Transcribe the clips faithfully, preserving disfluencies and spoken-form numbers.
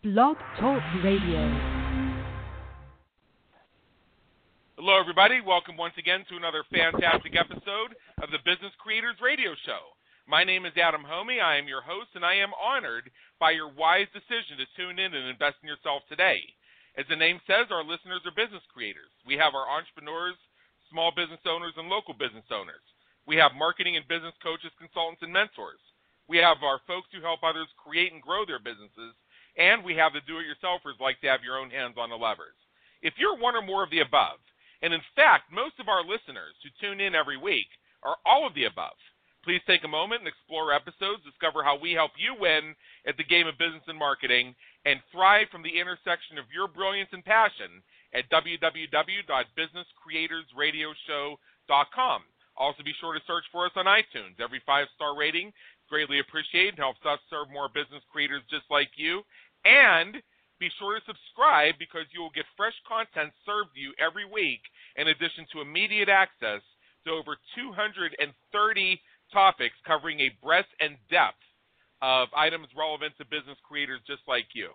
Blog Talk Radio. Hello, everybody. Welcome once again to another fantastic episode of the Business Creators Radio Show. My name is Adam Homey. I am your host, and I am honored by your wise decision to tune in and invest in yourself today. As the name says, our listeners are business creators. We have our entrepreneurs, small business owners, and local business owners. We have marketing and business coaches, consultants, and mentors. We have our folks who help others create and grow their businesses, and we have the do-it-yourselfers like to have your own hands on the levers. If you're one or more of the above, and in fact, most of our listeners who tune in every week are all of the above, please take a moment and explore episodes, discover how we help you win at the game of business and marketing, and thrive from the intersection of your brilliance and passion at w w w dot business creators radio show dot com. Also, be sure to search for us on iTunes. Every five-star rating is greatly appreciated and helps us serve more business creators just like you. And be sure to subscribe because you will get fresh content served to you every week in addition to immediate access to over two hundred thirty topics covering a breadth and depth of items relevant to business creators just like you.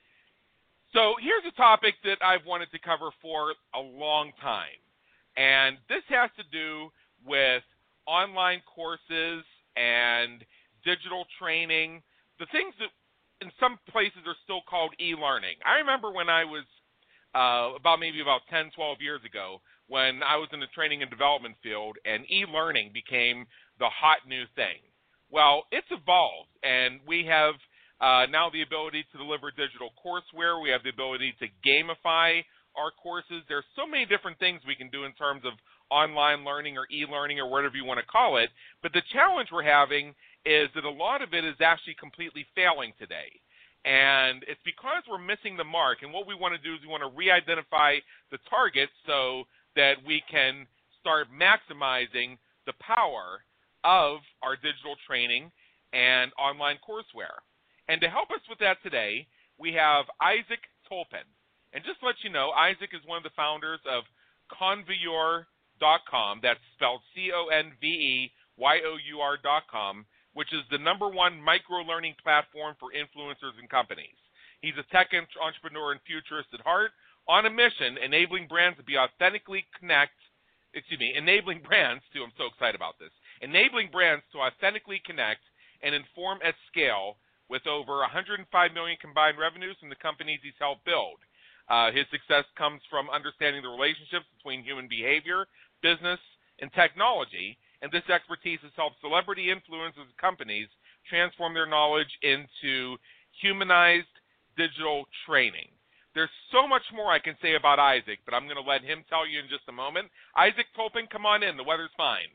So here's a topic that I've wanted to cover for a long time. And this has to do with online courses and digital training, the things that in some places are still called e-learning. I remember when I was uh, about maybe about ten, twelve years ago when I was in the training and development field and e-learning became the hot new thing. Well, it's evolved, and we have uh, now the ability to deliver digital courseware. We have the ability to gamify our courses. There's so many different things we can do in terms of online learning or e-learning or whatever you want to call it. But the challenge we're having is that a lot of it is actually completely failing today. And it's because we're missing the mark. And what we want to do is we want to re-identify the target so that we can start maximizing the power of our digital training and online courseware. And to help us with that today, we have Isaac Tolpin. And just to let you know, Isaac is one of the founders of Convoyeur dot com. That's spelled C O N V E Y O U R dot com, which is the number one micro-learning platform for influencers and companies. He's a tech entrepreneur and futurist at heart, on a mission enabling brands to be authentically connect, excuse me, enabling brands to, I'm so excited about this, enabling brands to authentically connect and inform at scale with over one hundred five million dollars combined revenues from the companies he's helped build. Uh, his success comes from understanding the relationships between human behavior, business, and technology, and this expertise has helped celebrity influencers and companies transform their knowledge into humanized digital training. There's so much more I can say about Isaac, but I'm going to let him tell you in just a moment. Isaac Tolpin, come on in. The weather's fine.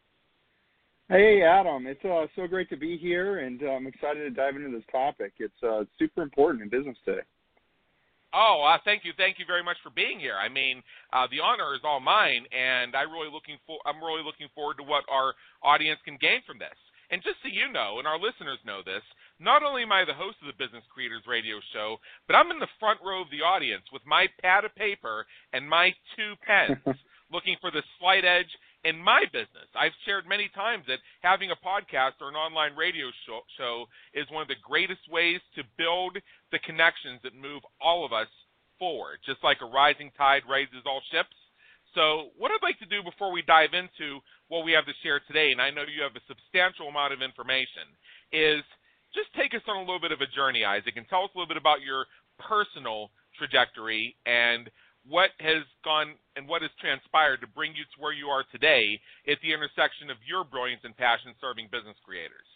Hey, Adam. It's uh, so great to be here, and uh, I'm excited to dive into this topic. It's uh, super important in business today. Oh, uh, thank you, thank you very much for being here. I mean, uh, the honor is all mine, and I really looking for, I'm really looking forward to what our audience can gain from this. And just so you know, and our listeners know this, not only am I the host of the Business Creators Radio Show, but I'm in the front row of the audience with my pad of paper and my two pens, looking for the slight edge in my business. I've shared many times that having a podcast or an online radio show, show is one of the greatest ways to build the connections that move all of us forward, just like a rising tide raises all ships. So what I'd like to do before we dive into what we have to share today, and I know you have a substantial amount of information, is just take us on a little bit of a journey, Isaac, and tell us a little bit about your personal trajectory and what has gone and what has transpired to bring you to where you are today at the intersection of your brilliance and passion serving business creators.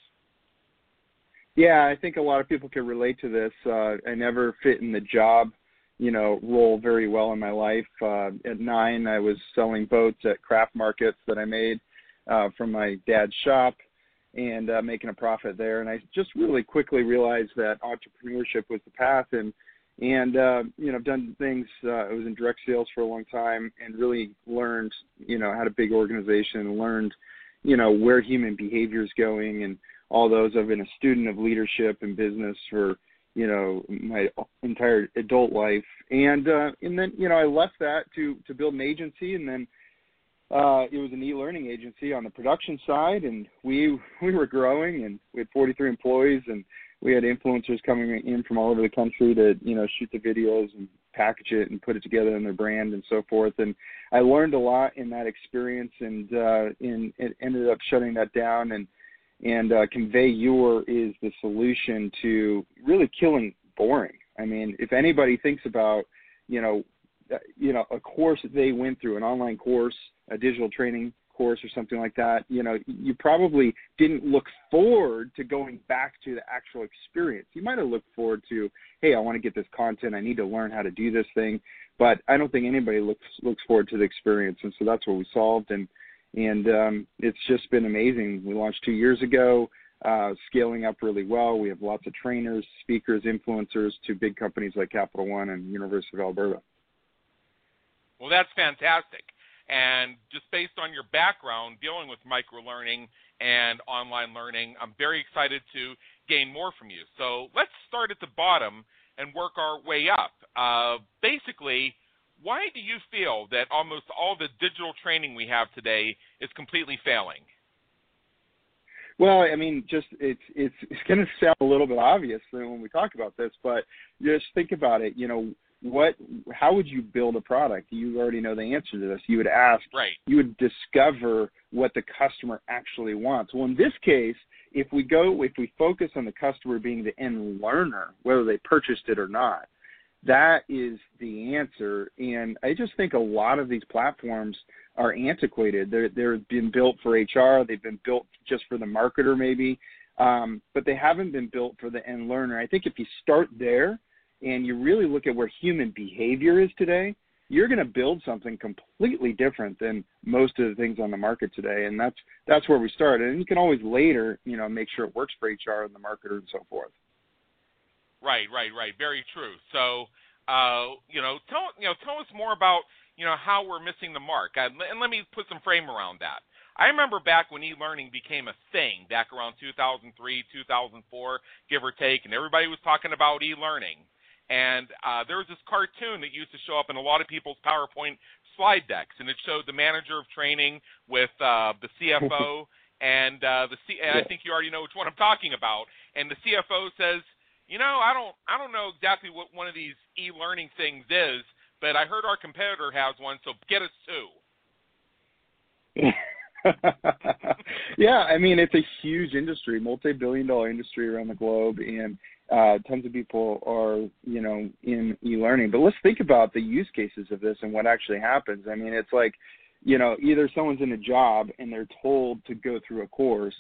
Yeah, I think a lot of people can relate to this. Uh, I never fit in the job, you know, role very well in my life. Uh, at nine, I was selling boats at craft markets that I made uh, from my dad's shop and uh, making a profit there. And I just really quickly realized that entrepreneurship was the path, and And, uh, you know, I've done things, uh, I was in direct sales for a long time and really learned, you know, had a big organization, learned, you know, where human behavior is going and all those. I've been a student of leadership and business for, you know, my entire adult life. And, uh, and then, you know, I left that to, to build an agency, and then uh, it was an e-learning agency on the production side, and we, we were growing, and we had forty-three employees, and we had influencers coming in from all over the country to, you know, shoot the videos and package it and put it together in their brand and so forth. And I learned a lot in that experience, and uh, in, it ended up shutting that down. And and uh, Convey Your is the solution to really killing boring. I mean, if anybody thinks about, you know, uh, you know, a course that they went through, an online course, a digital training course or something like that, you know, you probably didn't look forward to going back to the actual experience. You might have looked forward to, hey, I want to get this content. I need to learn how to do this thing. But I don't think anybody looks looks forward to the experience. And so that's what we solved. And and um, it's just been amazing. We launched two years ago, uh, scaling up really well. We have lots of trainers, speakers, influencers to big companies like Capital One and University of Alberta. Well, that's fantastic. And just based on your background dealing with microlearning and online learning, I'm very excited to gain more from you. So let's start at the bottom and work our way up. Uh, basically, why do you feel that almost all the digital training we have today is completely failing? Well, I mean, just it's it's it's going to sound a little bit obvious when we talk about this, but just think about it. You know, what? How would you build a product? You already know the answer to this. You would ask. Right. You would discover what the customer actually wants. Well, in this case, if we go, if we focus on the customer being the end learner, whether they purchased it or not, that is the answer. And I just think a lot of these platforms are antiquated. They're, they're been built for H R. They've been built just for the marketer maybe, um, but they haven't been built for the end learner. I think if you start there and you really look at where human behavior is today, you're going to build something completely different than most of the things on the market today. And that's that's where we started. And you can always later, you know, make sure it works for H R and the marketer and so forth. Right, right, right. Very true. So, uh, you know, tell you know, tell us more about, you know, how we're missing the mark. Uh, and let me put some frame around that. I remember back when e-learning became a thing, back around two thousand three, two thousand four, give or take, and everybody was talking about e-learning. And uh, there was this cartoon that used to show up in a lot of people's PowerPoint slide decks, and it showed the manager of training with uh, the C F O, and uh, the C- and I think you already know which one I'm talking about. And the C F O says, you know, I don't, I don't know exactly what one of these e-learning things is, but I heard our competitor has one, so get us two. Yeah, I mean, it's a huge industry, multi-billion dollar industry around the globe, and uh, tons of people are, you know, in e-learning. But let's think about the use cases of this and what actually happens. I mean, it's like, you know, either someone's in a job and they're told to go through a course,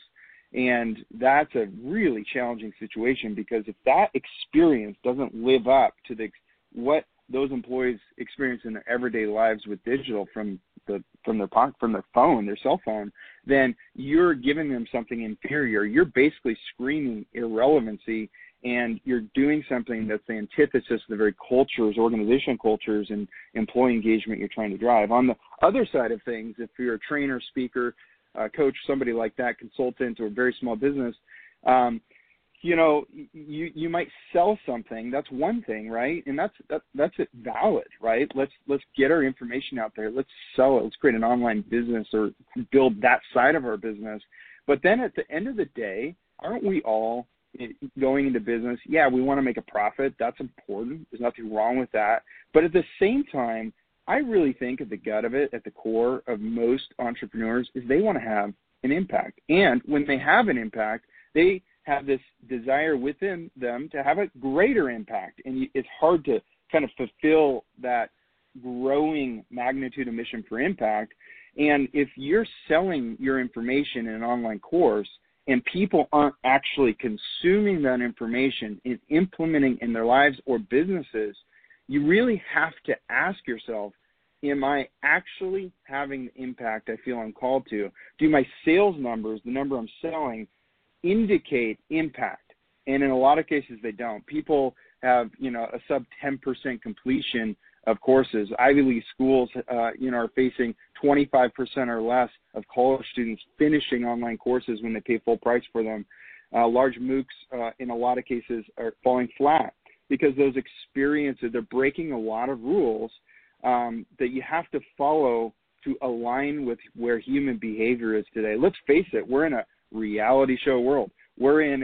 and that's a really challenging situation, because if that experience doesn't live up to the what those employees experience in their everyday lives with digital from the from their pocket, from their phone, their cell phone, then you're giving them something inferior. You're basically screaming irrelevancy, and you're doing something that's the antithesis of the very cultures, organizational cultures, and employee engagement you're trying to drive. On the other side of things, if you're a trainer, speaker, uh, coach, somebody like that, consultant, or a very small business, um, you know, you you might sell something. That's one thing, right? And that's that, that's it valid, right? Let's let's get our information out there. Let's sell it. Let's create an online business or build that side of our business. But then at the end of the day, aren't we all going into business? Yeah, we want to make a profit. That's important. There's nothing wrong with that. But at the same time, I really think at the gut of it, at the core of most entrepreneurs, is they want to have an impact. And when they have an impact, they have this desire within them to have a greater impact. And it's hard to kind of fulfill that growing magnitude of mission for impact. And if you're selling your information in an online course and people aren't actually consuming that information and implementing in their lives or businesses, you really have to ask yourself, am I actually having the impact I feel I'm called to? Do my sales numbers, the number I'm selling, indicate impact? And in a lot of cases, they don't. People have, you know, a sub ten percent completion of courses. Ivy League schools, uh, you know, are facing twenty-five percent or less of college students finishing online courses when they pay full price for them. Uh, large MOOCs, uh, in a lot of cases, are falling flat because those experiences, they're breaking a lot of rules um, that you have to follow to align with where human behavior is today. Let's face it, we're in a reality show world. We're in a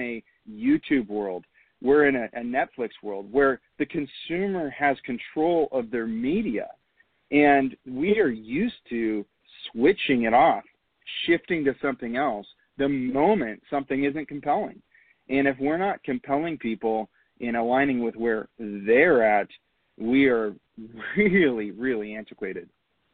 YouTube world. We're in a, a Netflix world where the consumer has control of their media. And we are used to switching it off, shifting to something else the moment something isn't compelling. And if we're not compelling people in aligning with where they're at, we are really, really antiquated.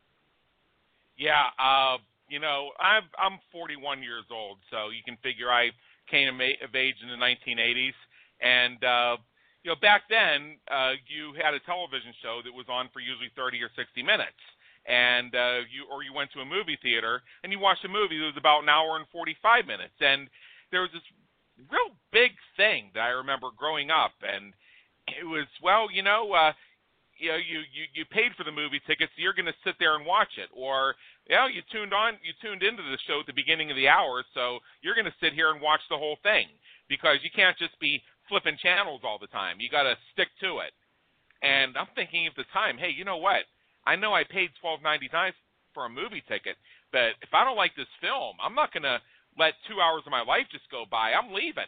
Yeah, uh, you know, I'm, I'm forty-one years old, so you can figure I came of age in the nineteen eighties. And, uh, you know, back then, uh, you had a television show that was on for usually thirty or sixty minutes. And uh, you or you went to a movie theater and you watched a movie that was about an hour and forty-five minutes. And there was this real big thing that I remember growing up. And it was, well, you know, uh, you know, you, you, you paid for the movie tickets, so you're going to sit there and watch it. Or, you know, you tuned on, you tuned into the show at the beginning of the hour, so you're going to sit here and watch the whole thing because you can't just be flipping channels all the time. You got to stick to it. And I'm thinking at the time, hey, you know what? I know I paid twelve ninety-nine for a movie ticket, but if I don't like this film, I'm not going to let two hours of my life just go by. I'm leaving.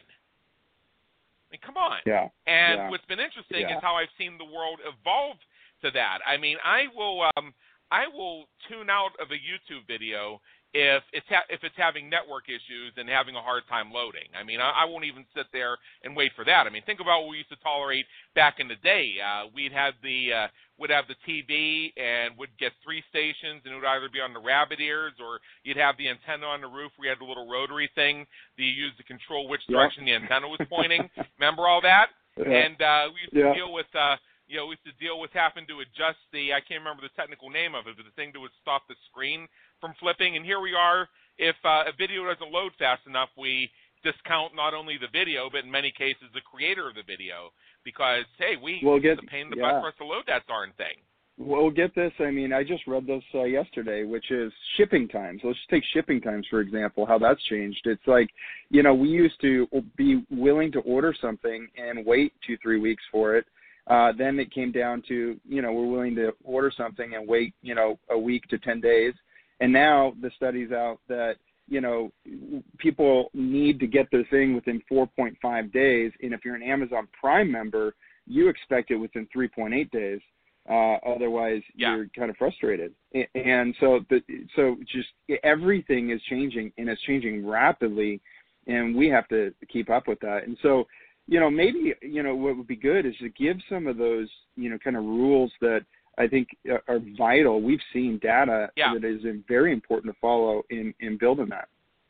I mean, come on. Yeah. And yeah. what's been interesting yeah. is how I've seen the world evolve to that. I mean, I will um, I will tune out of a YouTube video if it's ha- if it's having network issues and having a hard time loading. I mean, I, I won't even sit there and wait for that. I mean, think about what we used to tolerate back in the day. Uh, we'd have the uh, would have the T V and would get three stations, and it would either be on the rabbit ears or you'd have the antenna on the roof where you had the little rotary thing that you used to control which direction yep. the antenna was pointing. Remember all that? Yeah. And uh, we used to yeah. deal with, uh, you know, we used to deal with having to adjust the, I can't remember the technical name of it, but the thing that would stop the screen from flipping. And here we are. If uh, a video doesn't load fast enough, we discount not only the video, but in many cases the creator of the video. Because, hey, we we'll get, it's a pain in the yeah. butt for us to load that darn thing. Well, get this. I mean, I just read this uh, yesterday, which is shipping times. Let's just take shipping times, for example, how that's changed. It's like, you know, we used to be willing to order something and wait two, three weeks for it. Uh, then it came down to, you know, we're willing to order something and wait, you know, a week to ten days. And now the study's out that, you know, people need to get their thing within four point five days. And if you're an Amazon Prime member, you expect it within three point eight days. Uh, otherwise, yeah. you're kind of frustrated. And so, the, so just everything is changing, and it's changing rapidly, and we have to keep up with that. And so, you know, maybe, you know, what would be good is to give some of those, you know, kind of rules that I think are vital. We've seen data yeah. that is very important to follow in, in building that.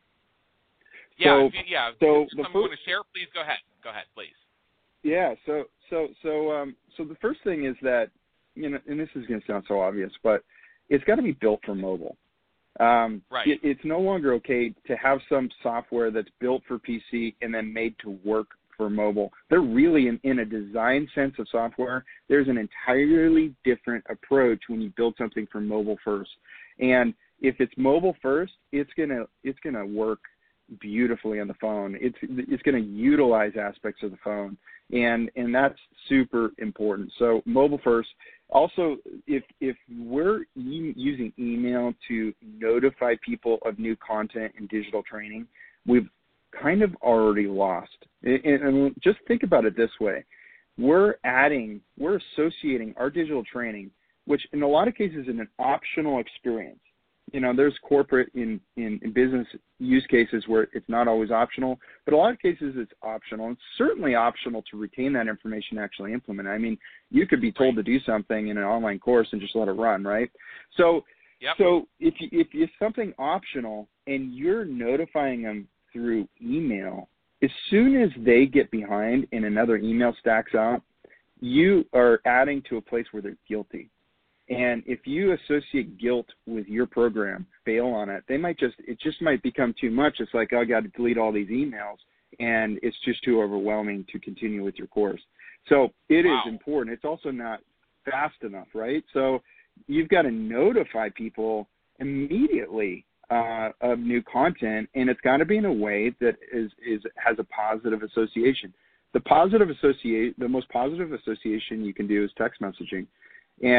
Yeah, so, if you, yeah. So if the someone first, want to share, please go ahead. Go ahead, please. Yeah. So, so, so, um, so the first thing is that, you know, and this is going to sound so obvious, but it's got to be built for mobile. Um, right. It, it's no longer okay to have some software that's built for P C and then made to work for mobile. They're really, in, in a design sense of software, there's an entirely different approach when you build something for mobile first. And if it's mobile first, it's gonna it's gonna work beautifully on the phone. It's it's going to utilize aspects of the phone, and and that's super important. So mobile first. Also, if if we're e- using email to notify people of new content and digital training, we've kind of already lost. And, and just think about it this way: we're adding, we're associating our digital training, which in a lot of cases is an optional experience. You know, there's corporate in, in, in business use cases where it's not always optional, but a lot of cases it's optional. It's certainly optional to retain that information and actually implement it. I mean, you could be told to do something in an online course and just let it run, right? So, yep. so if you, if it's something optional and you're notifying them through email, as soon as they get behind and another email stacks out, you are adding to a place where they're guilty. And if you associate guilt with your program, fail on it, they might just, it just might become too much. It's like, oh, I got to delete all these emails, and it's just too overwhelming to continue with your course. So it wow. is important. It's also not fast enough, right? So you've got to notify people immediately uh, of new content, and it's got to be in a way that is, is has a positive association. The positive associate, the most positive association you can do is text messaging. And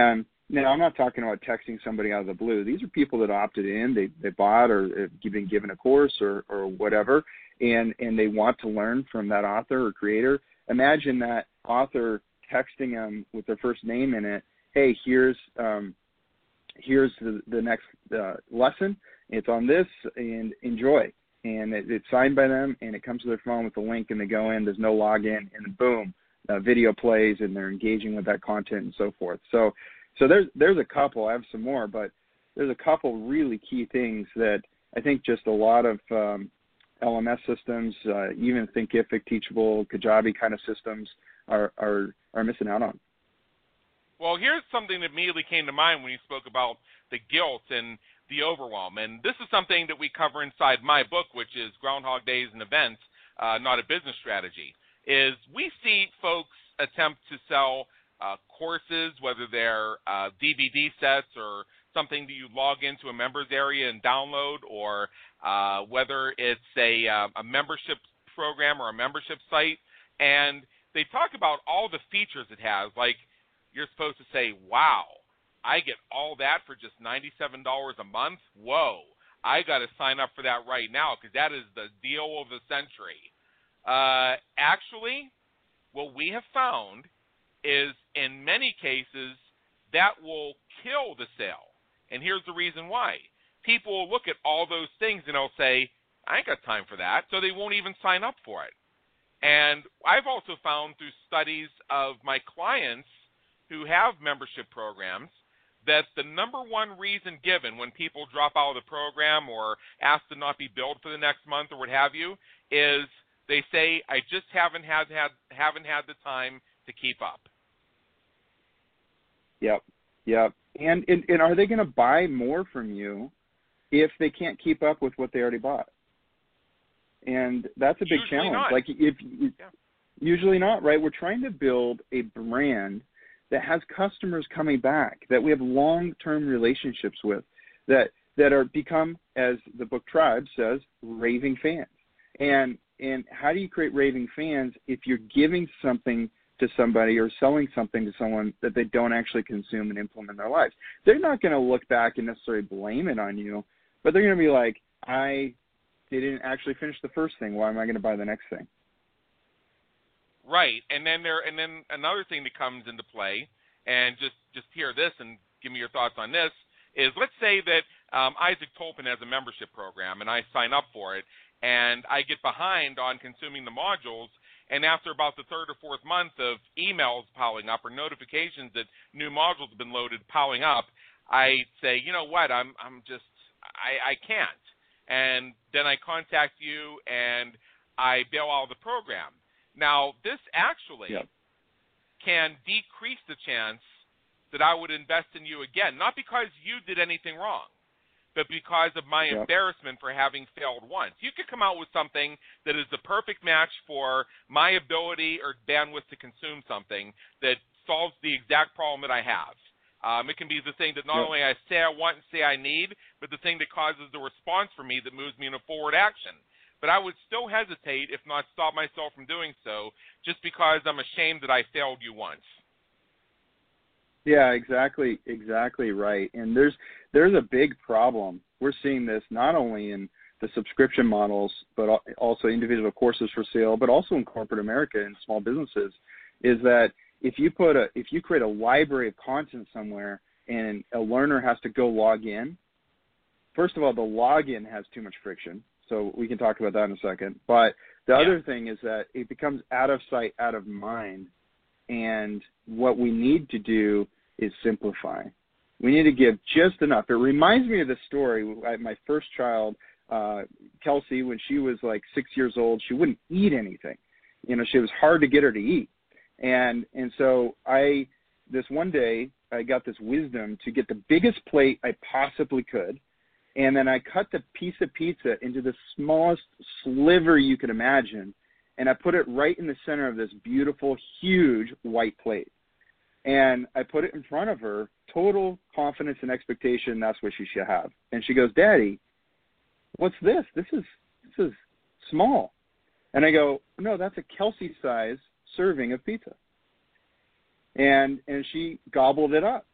Now, I'm not talking about texting somebody out of the blue. These are people that opted in, they they bought or have been given a course or, or whatever, and, and they want to learn from that author or creator. Imagine that author texting them with their first name in it, hey, here's um, here's the, the next uh, lesson. It's on this, and enjoy. And it, it's signed by them, and it comes to their phone with a link, and they go in. There's no login, and boom, uh, video plays, and they're engaging with that content and so forth. So So there's there's a couple. I have some more, but there's a couple really key things that I think just a lot of um, L M S systems, uh, even Thinkific, Teachable, Kajabi kind of systems are, are are missing out on. Well, here's something that immediately came to mind when you spoke about the guilt and the overwhelm. And this is something that we cover inside my book, which is Groundhog Days and Events, uh, Not a Business Strategy, is we see folks attempt to sell Uh, courses, whether they're uh, D V D sets or something that you log into a members area and download, or uh, whether it's a, uh, a membership program or a membership site, and they talk about all the features it has. Like, you're supposed to say, wow, I get all that for just ninety-seven dollars a month? Whoa, I got to sign up for that right now because that is the deal of the century. Uh, actually, what we have found is in many cases that will kill the sale. And here's the reason why. People will look at all those things and they'll say, I ain't got time for that, so they won't even sign up for it. And I've also found through studies of my clients who have membership programs that the number one reason given when people drop out of the program or ask to not be billed for the next month or what have you is they say, I just haven't had, had, haven't had the time to keep up. Yep, yep. And, and, and are they going to buy more from you if they can't keep up with what they already bought? And that's a big usually challenge. Not. Like if yeah. Usually not, right? We're trying to build a brand that has customers coming back, that we have long-term relationships with, that that are become, as the book Tribe says, raving fans. And and how do you create raving fans if you're giving something to somebody or selling something to someone that they don't actually consume and implement in their lives? They're not going to look back and necessarily blame it on you, but they're going to be like, I didn't actually finish the first thing. Why am I going to buy the next thing? Right, and then there, and then another thing that comes into play, and just just hear this and give me your thoughts on this, is let's say that um, Isaac Tolpin has a membership program, and I sign up for it, and I get behind on consuming the modules, and after about the third or fourth month of emails piling up or notifications that new modules have been loaded piling up, I say, you know what, I'm I'm just I, I can't, and then I contact you and I bail out of the program. Now, this actually yep. can decrease the chance that I would invest in you again, not because you did anything wrong, but because of my yep. embarrassment for having failed once. You could come out with something that is the perfect match for my ability or bandwidth to consume something that solves the exact problem that I have. Um, it can be the thing that not yep. only I say I want and say I need, but the thing that causes the response for me that moves me in a forward action. But I would still hesitate, if not stop myself from doing so, just because I'm ashamed that I failed you once. Yeah, exactly, exactly right. And there's there's a big problem. We're seeing this not only in the subscription models, but also individual courses for sale, but also in corporate America and small businesses, is that if you put a if you create a library of content somewhere and a learner has to go log in, first of all, the login has too much friction. So we can talk about that in a second. But the yeah. other thing is that it becomes out of sight, out of mind. And what we need to do is simplify. We need to give just enough. It reminds me of the story. My first child, uh, Kelsey, when she was like six years old, she wouldn't eat anything. You know, she was hard to get her to eat. And and so I, this one day, I got this wisdom to get the biggest plate I possibly could. And then I cut the piece of pizza into the smallest sliver you could imagine, and I put it right in the center of this beautiful, huge white plate. And I put it in front of her, total confidence and expectation that's what she should have. And she goes, Daddy, what's this? This is this is small. And I go, no, that's a Kelsey-size serving of pizza. And and she gobbled it up.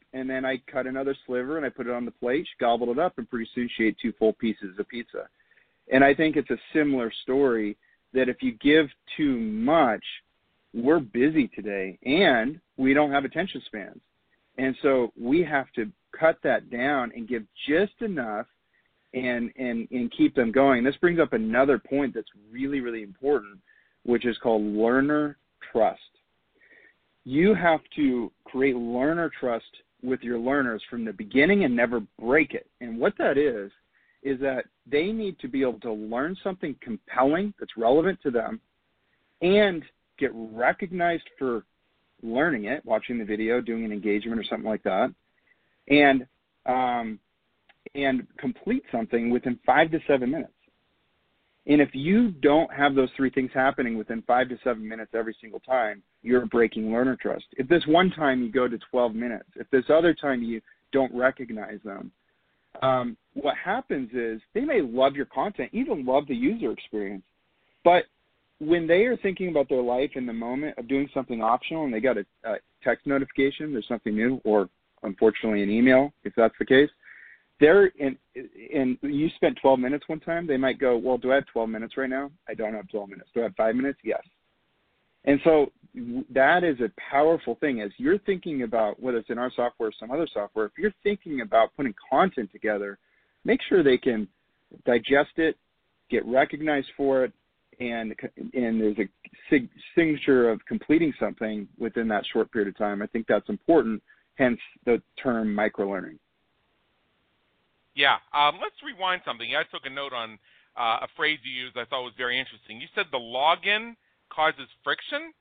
and then I cut another sliver and I put it on the plate. She gobbled it up, and pretty soon she ate two full pieces of pizza. And I think it's a similar story that if you give too much, we're busy today and we don't have attention spans. And so we have to cut that down and give just enough and, and, and keep them going. This brings up another point that's really, really important, which is called learner trust. You have to create learner trust with your learners from the beginning and never break it. And what that is, is that they need to be able to learn something compelling that's relevant to them and get recognized for learning it, watching the video, doing an engagement or something like that, and um, and complete something within five to seven minutes. And if you don't have those three things happening within five to seven minutes every single time, you're breaking learner trust. If this one time you go to twelve minutes, if this other time you don't recognize them, um, what happens is they may love your content, even love the user experience, but when they are thinking about their life in the moment of doing something optional and they got a, a text notification, there's something new, or unfortunately an email, if that's the case, they're in, and you spent twelve minutes one time, they might go, well, do I have twelve minutes right now? I don't have twelve minutes. Do I have five minutes? Yes. And so that is a powerful thing. As you're thinking about, whether it's in our software or some other software, if you're thinking about putting content together, make sure they can digest it, get recognized for it, and and there's a sig- signature of completing something within that short period of time. I think that's important, hence the term microlearning. Yeah. Um, let's rewind something. I took a note on uh, a phrase you used I thought was very interesting. You said the login causes friction?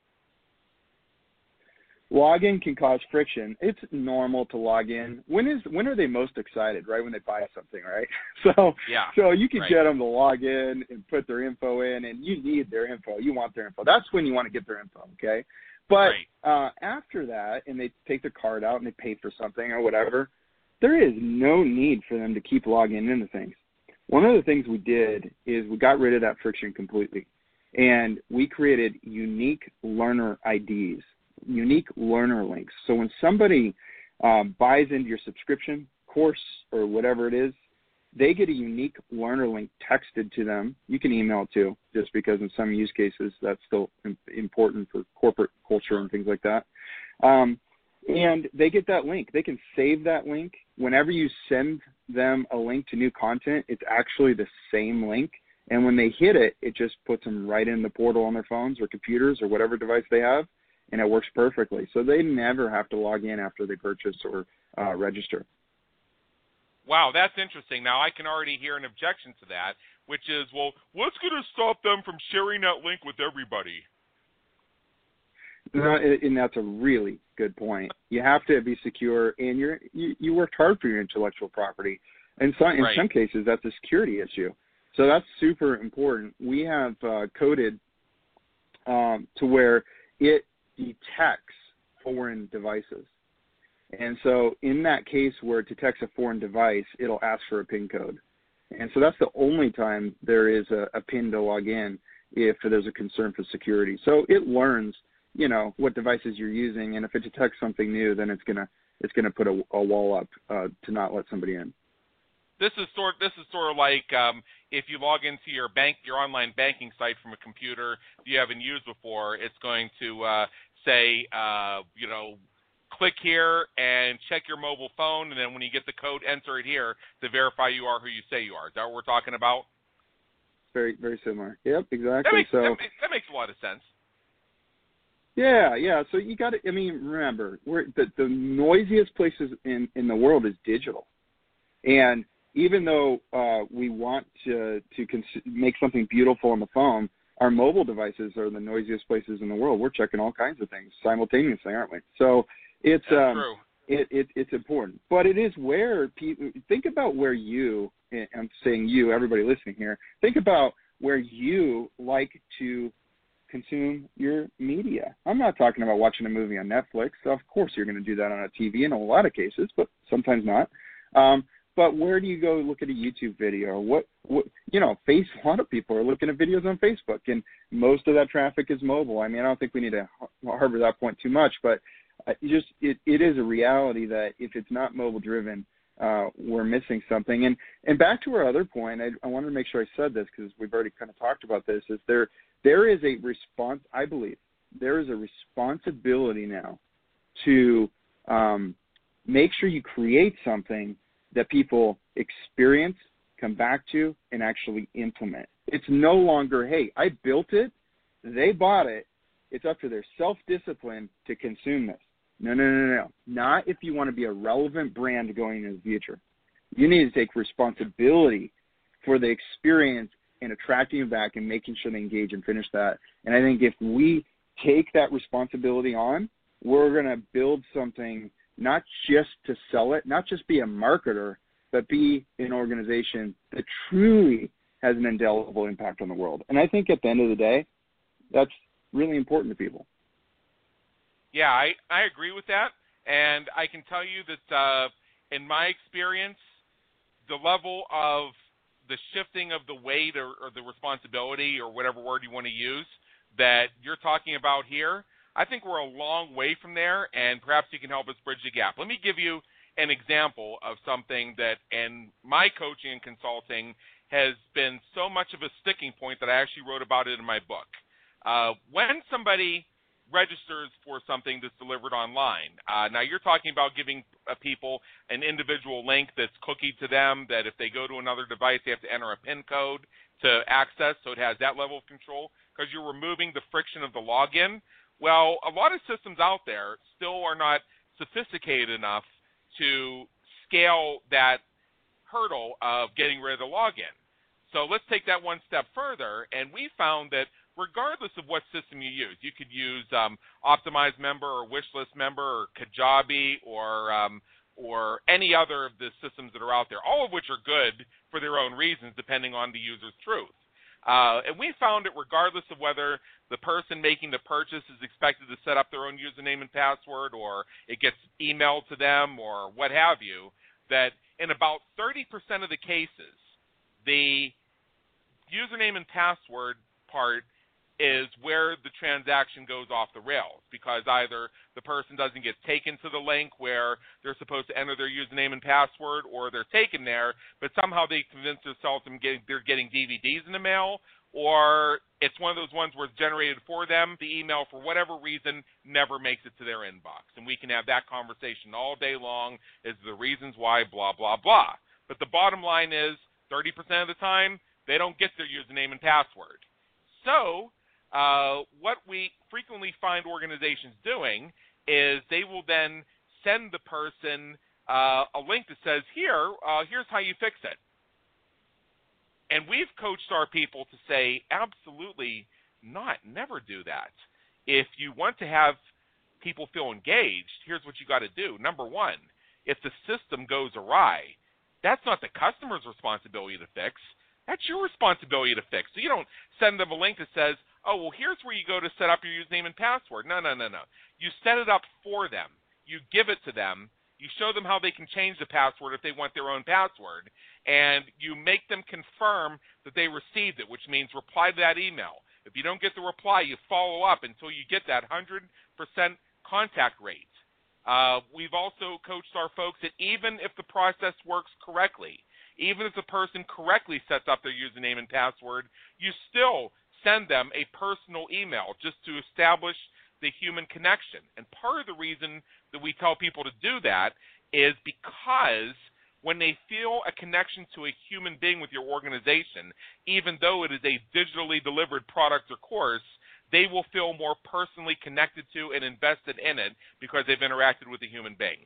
Login can cause friction. It's normal to log in. When is when are they most excited? Right when they buy something, right? So yeah, so you can right. get them to log in and put their info in, and you need their info. You want their info. That's when you want to get their info, okay? But right. uh, after that, and they take their card out and they pay for something or whatever, there is no need for them to keep logging into things. One of the things we did is we got rid of that friction completely, and we created unique learner I Ds. Unique learner links. So when somebody um, buys into your subscription course or whatever it is, they get a unique learner link texted to them. You can email it too, just because in some use cases that's still important for corporate culture and things like that. Um, and they get that link. They can save that link. Whenever you send them a link to new content, it's actually the same link. And when they hit it, it just puts them right in the portal on their phones or computers or whatever device they have. And it works perfectly. So they never have to log in after they purchase or uh, register. Wow, that's interesting. Now, I can already hear an objection to that, which is, well, what's going to stop them from sharing that link with everybody? No, and that's a really good point. You have to be secure, and you're, you you worked hard for your intellectual property. And so, in right. some cases, that's a security issue. So that's super important. We have uh, coded um, to where it detects foreign devices. And so in that case where it detects a foreign device, it'll ask for a PIN code. And so that's the only time there is a, a PIN to log in if there's a concern for security. So it learns, you know, what devices you're using, and if it detects something new, then it's gonna it's gonna put a, a wall up uh, to not let somebody in. This is sort. This is sort of like um, if you log into your bank, your online banking site from a computer you haven't used before. It's going to uh, say, uh, you know, click here and check your mobile phone, and then when you get the code, enter it here to verify you are who you say you are. Is that what we're talking about? Very, very similar. Yep, exactly. That makes, so that makes, that makes a lot of sense. Yeah, yeah. So you got to. I mean, remember, we're the, the noisiest places in, in the world is digital, and even though uh, we want to to cons- make something beautiful on the phone, our mobile devices are the noisiest places in the world. We're checking all kinds of things simultaneously, aren't we? So it's That's um, true. It, it it's important, but it is where people think about where you. And I'm saying you, everybody listening here. Think about where you like to consume your media. I'm not talking about watching a movie on Netflix. Of course, you're going to do that on a T V in a lot of cases, but sometimes not. Um, But where do you go look at a YouTube video? What, what, you know, face, a lot of people are looking at videos on Facebook, and most of that traffic is mobile. I mean, I don't think we need to harbor that point too much, but I just it, it is a reality that if it's not mobile driven, uh, we're missing something. And and back to our other point, I, I wanted to make sure I said this because we've already kind of talked about this. Is there there is a response? I believe there is a responsibility now to um, make sure you create something that people experience, come back to, and actually implement. It's no longer, hey, I built it, they bought it, it's up to their self-discipline to consume this. No, no, no, no. Not if you want to be a relevant brand going into the future. You need to take responsibility for the experience and attracting them back and making sure they engage and finish that. And I think if we take that responsibility on, we're going to build something not just to sell it, not just be a marketer, but be an organization that truly has an indelible impact on the world. And I think at the end of the day, that's really important to people. Yeah, I, I agree with that. And I can tell you that uh, in my experience, the level of the shifting of the weight or, or the responsibility or whatever word you want to use that you're talking about here, I think we're a long way from there, and perhaps you can help us bridge the gap. Let me give you an example of something that in my coaching and consulting has been so much of a sticking point that I actually wrote about it in my book. Uh, when somebody registers for something that's delivered online, uh, now you're talking about giving uh, people an individual link that's cookied to them, that if they go to another device, they have to enter a PIN code to access, so it has that level of control, because you're removing the friction of the login. Well, a lot of systems out there still are not sophisticated enough to scale that hurdle of getting rid of the login. So let's take that one step further, and we found that regardless of what system you use, you could use um, Optimized Member or Wishlist Member or Kajabi or um, or any other of the systems that are out there, all of which are good for their own reasons depending on the user's truth. Uh, and we found that regardless of whether the person making the purchase is expected to set up their own username and password or it gets emailed to them or what have you, that in about thirty percent of the cases, the username and password part is where the transaction goes off the rails, because either the person doesn't get taken to the link where they're supposed to enter their username and password, or they're taken there, but somehow they convince themselves they're getting D V Ds in the mail, or it's one of those ones where it's generated for them. The email, for whatever reason, never makes it to their inbox. And we can have that conversation all day long as the reasons why, blah, blah, blah. But the bottom line is thirty percent of the time, they don't get their username and password. So Uh, what we frequently find organizations doing is they will then send the person uh, a link that says, here, uh, here's how you fix it. And we've coached our people to say, absolutely not, never do that. If you want to have people feel engaged, here's what you got to do. Number one, if the system goes awry, that's not the customer's responsibility to fix. That's your responsibility to fix. So you don't send them a link that says, oh, well, here's where you go to set up your username and password. No, no, no, no. You set it up for them. You give it to them. You show them how they can change the password if they want their own password. And you make them confirm that they received it, which means reply to that email. If you don't get the reply, you follow up until you get that one hundred percent contact rate. Uh, we've also coached our folks that even if the process works correctly, even if the person correctly sets up their username and password, you still send them a personal email just to establish the human connection. And part of the reason that we tell people to do that is because when they feel a connection to a human being with your organization, even though it is a digitally delivered product or course, they will feel more personally connected to and invested in it because they've interacted with a human being.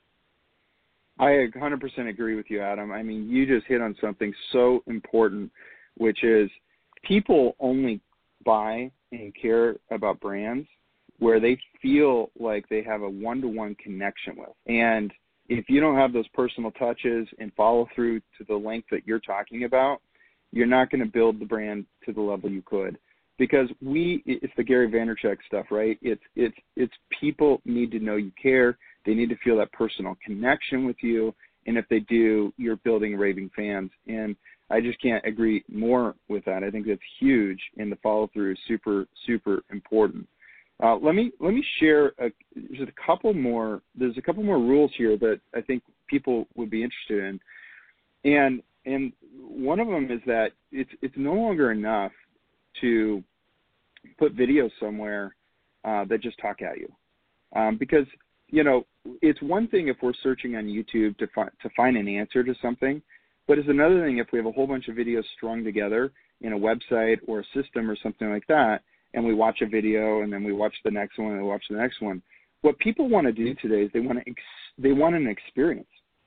I one hundred percent agree with you, Adam. I mean, you just hit on something so important, which is people only buy and care about brands where they feel like they have a one-to-one connection with. And if you don't have those personal touches and follow through to the length that you're talking about, you're not going to build the brand to the level you could. Because we, it's the Gary Vaynerchuk stuff, right? It's it's it's people need to know you care. They need to feel that personal connection with you. And if they do, you're building raving fans. And I just can't agree more with that. I think that's huge, and the follow-through is super, super important. Uh, let me let me share a, just a couple more. There's a couple more rules here that I think people would be interested in, and and one of them is that it's it's no longer enough to put videos somewhere uh, that just talk at you, um, because you know it's one thing if we're searching on YouTube to find to find an answer to something, but it's another thing if we have a whole bunch of videos strung together in a website or a system or something like that, and we watch a video and then we watch the next one and we watch the next one. What people want to do today is they want to ex- they want an experience,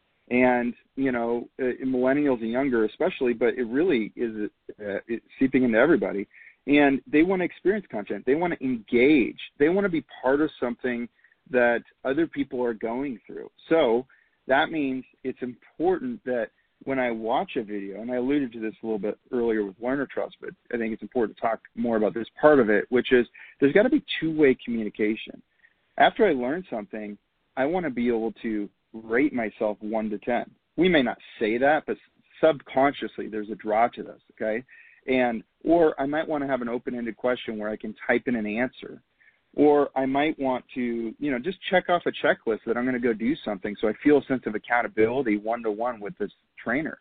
and you know uh, millennials and younger especially, but it really is uh, it's seeping into everybody. And they want to experience content. They want to engage. They want to be part of something that other people are going through. So that means it's important that when I watch a video, and I alluded to this a little bit earlier with Learner Trust, but I think it's important to talk more about this part of it, which is there's got to be two-way communication. After I learn something, I want to be able to rate myself one to ten. We may not say that, but subconsciously there's a draw to this, okay? And or I might want to have an open-ended question where I can type in an answer. Or I might want to, you know, just check off a checklist that I'm going to go do something so I feel a sense of accountability one-to-one with this trainer.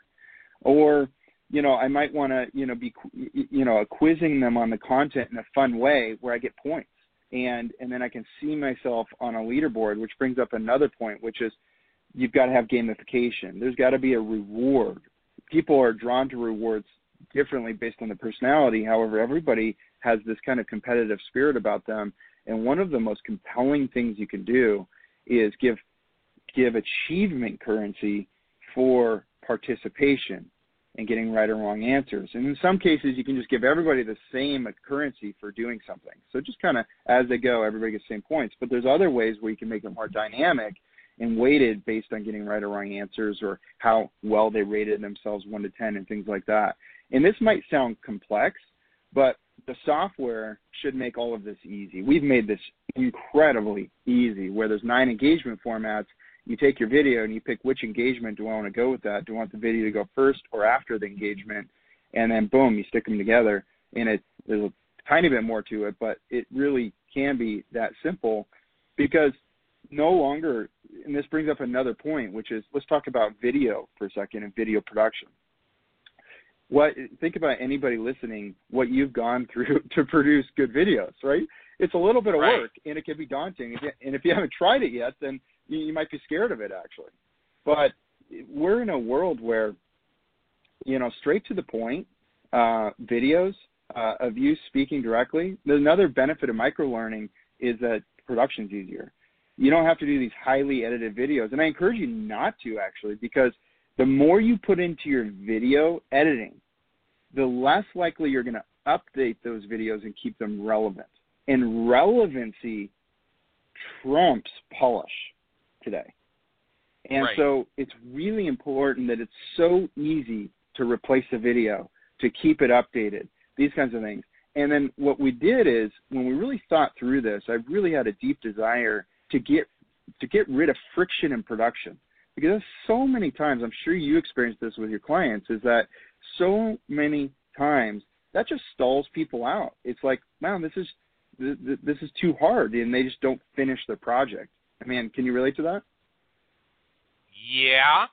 Or, you know, I might want to, you know, be, you know, quizzing them on the content in a fun way where I get points. And, and then I can see myself on a leaderboard, which brings up another point, which is you've got to have gamification. There's got to be a reward. People are drawn to rewards differently based on the personality. However, everybody has this kind of competitive spirit about them. And one of the most compelling things you can do is give give achievement currency for participation and getting right or wrong answers. And in some cases, you can just give everybody the same currency for doing something. So just kind of as they go, everybody gets the same points. But there's other ways where you can make it more dynamic and weighted based on getting right or wrong answers or how well they rated themselves one to ten and things like that. And this might sound complex, but the software should make all of this easy. We've made this incredibly easy where there's nine engagement formats. You take your video and you pick which engagement do I want to go with that. Do I want the video to go first or after the engagement? And then, boom, you stick them together. And it, there's a tiny bit more to it, but it really can be that simple because no longer, and this brings up another point, which is let's talk about video for a second and video production. What think about anybody listening, what you've gone through to produce good videos, right? It's a little bit of right. work, and it can be daunting. And if you haven't tried it yet, then you, you might be scared of it, actually. But we're in a world where, you know, straight to the point uh, videos uh, of you speaking directly. Another benefit of microlearning is that production's easier. You don't have to do these highly edited videos. And I encourage you not to, actually, because the more you put into your video editing, the less likely you're going to update those videos and keep them relevant. And relevancy trumps polish today. And right. so it's really important that it's so easy to replace a video, to keep it updated, these kinds of things. And then what we did is when we really thought through this, I really had a deep desire to get to get rid of friction in production. Because so many times, I'm sure you experienced this with your clients, is that so many times that just stalls people out. It's like, wow, this is this is too hard, and they just don't finish their project. I mean, can you relate to that? Yeah.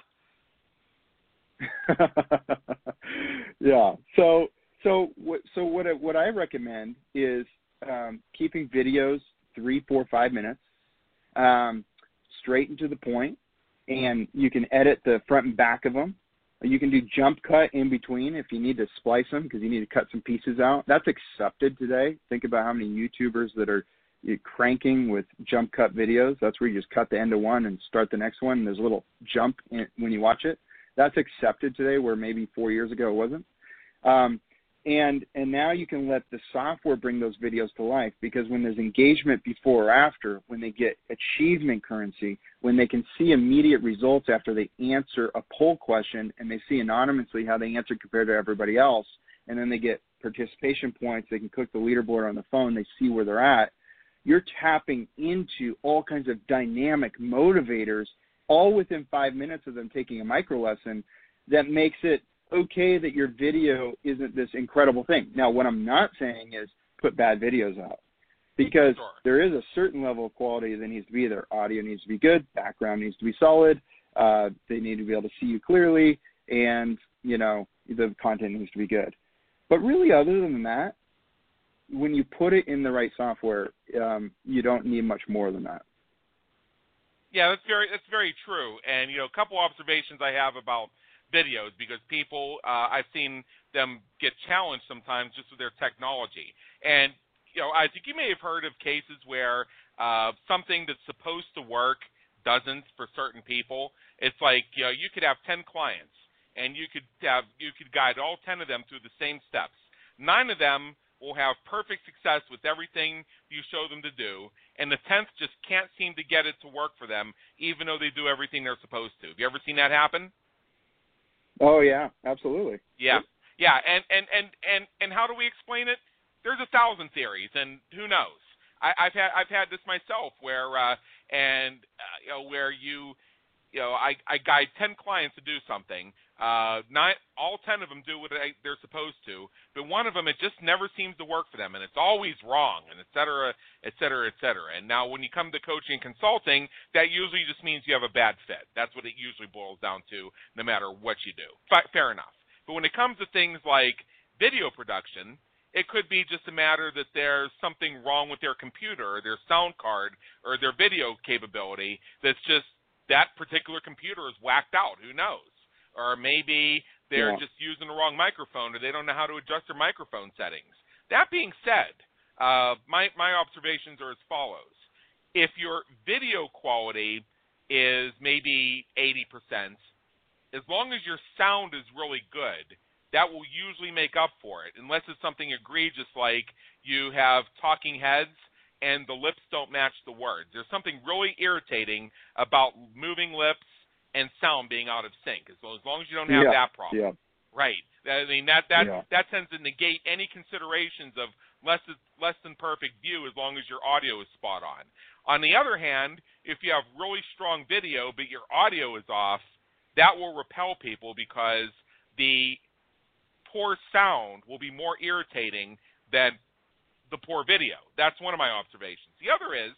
yeah. So so what so what I, what I recommend is um, keeping videos three, four, five minutes, um, straight and to the point. And you can edit the front and back of them. You can do jump cut in between if you need to splice them because you need to cut some pieces out. That's accepted today. Think about how many YouTubers that are cranking with jump cut videos. That's where you just cut the end of one and start the next one. And there's a little jump in, when you watch it. That's accepted today where maybe four years ago it wasn't. Um, and and now you can let the software bring those videos to life because when there's engagement before or after, when they get achievement currency, when they can see immediate results after they answer a poll question and they see anonymously how they answered compared to everybody else, and then they get participation points, they can click the leaderboard on the phone, they see where they're at, you're tapping into all kinds of dynamic motivators all within five minutes of them taking a micro lesson that makes it okay that your video isn't this incredible thing. Now, what I'm not saying is put bad videos out. because sure. there is a certain level of quality that needs to be there. Audio needs to be good, background needs to be solid, uh, they need to be able to see you clearly, and, you know, the content needs to be good. But really, other than that, when you put it in the right software, um, you don't need much more than that. Yeah, that's very that's very true. And, you know, a couple observations I have about videos, because people, uh, I've seen them get challenged sometimes just with their technology. And, you know, I think you may have heard of cases where uh, something that's supposed to work doesn't for certain people. It's like, you know, you could have ten clients, and you could have you could guide all ten of them through the same steps. Nine of them will have perfect success with everything you show them to do, and the tenth just can't seem to get it to work for them, even though they do everything they're supposed to. Have you ever seen that happen? Oh yeah, absolutely. Yeah, yeah, and and and and and how do we explain it? There's a thousand theories, and who knows? I, I've had I've had this myself, where uh, and uh, you know where you you know I, I guide ten clients to do something. Uh, nine, all ten of them do what I, they're supposed to, but one of them, it just never seems to work for them, and it's always wrong, and et cetera, et cetera, et cetera. And now when you come to coaching and consulting, that usually just means you have a bad fit. That's what it usually boils down to, no matter what you do. Fair enough. But when it comes to things like video production, it could be just a matter that there's something wrong with their computer or their sound card or their video capability that's just that particular computer is whacked out. Who knows? Or maybe they're yeah. just using the wrong microphone, or they don't know how to adjust their microphone settings. That being said, uh, my, my observations are as follows. If your video quality is maybe eighty percent, as long as your sound is really good, that will usually make up for it, unless it's something egregious like you have talking heads and the lips don't match the words. There's something really irritating about moving lips and sound being out of sync. So as long as you don't have yeah. that problem, yeah. right? I mean that that yeah. that tends to negate any considerations of less less than perfect view, as long as your audio is spot on. On the other hand, if you have really strong video but your audio is off, that will repel people, because the poor sound will be more irritating than the poor video. That's one of my observations. The other is,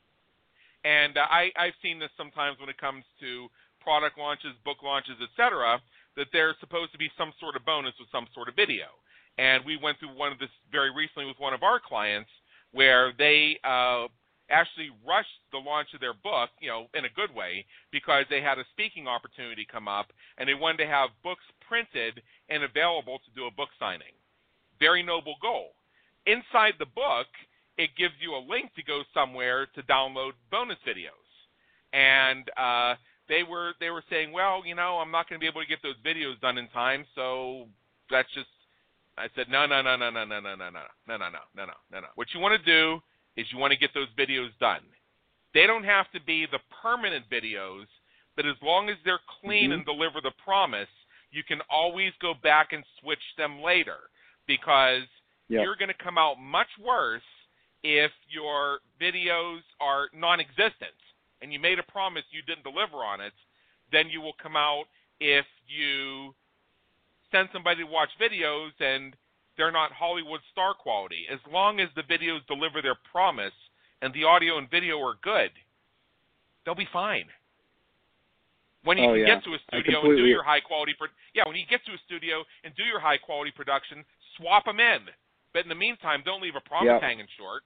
and uh, I I've seen this sometimes when it comes to product launches, book launches, et cetera, that there's supposed to be some sort of bonus with some sort of video. And we went through one of this very recently with one of our clients, where they uh, actually rushed the launch of their book, you know, in a good way, because they had a speaking opportunity come up, and they wanted to have books printed and available to do a book signing. Very noble goal. Inside the book, it gives you a link to go somewhere to download bonus videos. And uh, They were they were saying, well, you know, I'm not going to be able to get those videos done in time, so that's just. I said, no, no, no, no, no, no, no, no, no, no, no, no, no, no, no. What you want to do is you want to get those videos done. They don't have to be the permanent videos, but as long as they're clean mm-hmm. and deliver the promise, you can always go back and switch them later, because yep. you're going to come out much worse if your videos are non-existent and you made a promise you didn't deliver on it, then you will come out if you send somebody to watch videos and they're not Hollywood star quality. As long as the videos deliver their promise and the audio and video are good, they'll be fine. When you oh, can yeah. get to a studio and do your high quality, pro- yeah, when you get to a studio and do your high quality production, swap them in. But in the meantime, don't leave a promise yep. hanging short.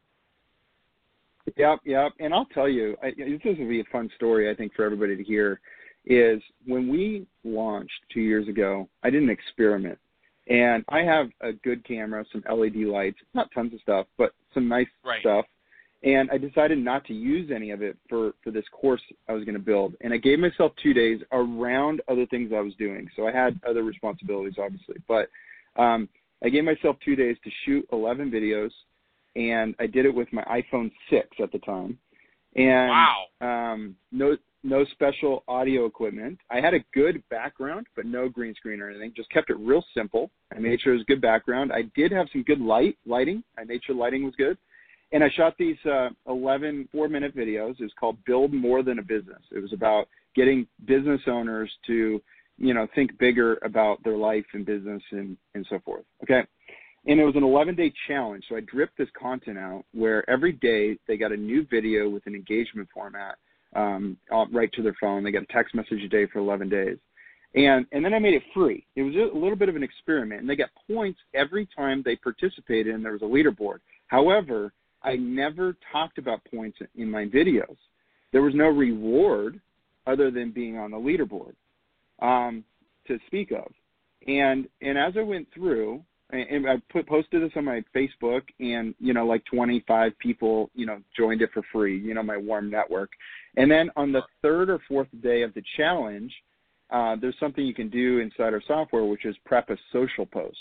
Yep, yep. And I'll tell you, I, this will be a fun story, I think, for everybody to hear, is when we launched two years ago, I did an experiment. And I have a good camera, some L E D lights, not tons of stuff, but some nice right. stuff. And I decided not to use any of it for, for this course I was going to build. And I gave myself two days around other things I was doing. So I had other responsibilities, obviously. But um, I gave myself two days to shoot eleven videos. And I did it with my iPhone six at the time. And wow. um, no no special audio equipment. I had a good background, but no green screen or anything. Just kept it real simple. I made sure it was good background. I did have some good light lighting. I made sure lighting was good. And I shot these uh, eleven four-minute videos. It was called Build More Than a Business. It was about getting business owners to, you know, think bigger about their life and business and, and so forth. Okay. And it was an eleven-day challenge. So I dripped this content out where every day they got a new video with an engagement format um, right to their phone. They got a text message a day for eleven days. And and then I made it free. It was a little bit of an experiment. And they got points every time they participated, and there was a leaderboard. However, I never talked about points in my videos. There was no reward other than being on the leaderboard um, to speak of. And and as I went through, and I put posted this on my Facebook, and, you know, like twenty-five people, you know, joined it for free, you know, my warm network. And then on the third or fourth day of the challenge, uh, there's something you can do inside our software, which is prep a social post.